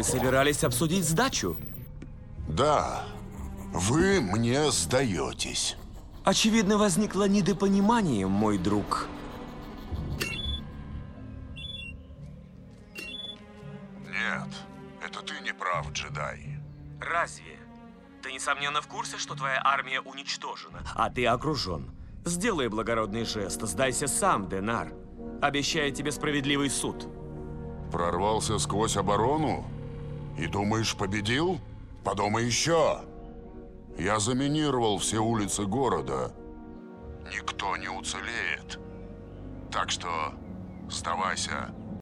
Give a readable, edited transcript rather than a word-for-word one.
Мы собирались обсудить сдачу. Да, вы мне сдаетесь. Очевидно, возникло недопонимание, мой друг. Нет, это ты не прав, джедай. Разве? Ты, несомненно, в курсе, что твоя армия уничтожена, а ты окружен. Сделай благородный жест, сдайся сам, Денар. Обещаю тебе справедливый суд. Прорвался сквозь оборону? И думаешь, победил? Подумай еще. Я заминировал все улицы города. Никто не уцелеет. Так что сдавайся.